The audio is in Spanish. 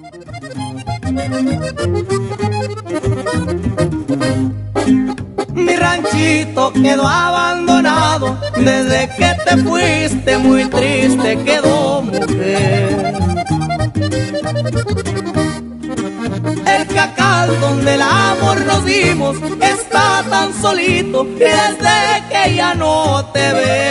Mi ranchito quedó abandonado, desde que te fuiste muy triste quedó, mujer. El cacal donde el amor nos dimos está tan solito y desde que ya no te veo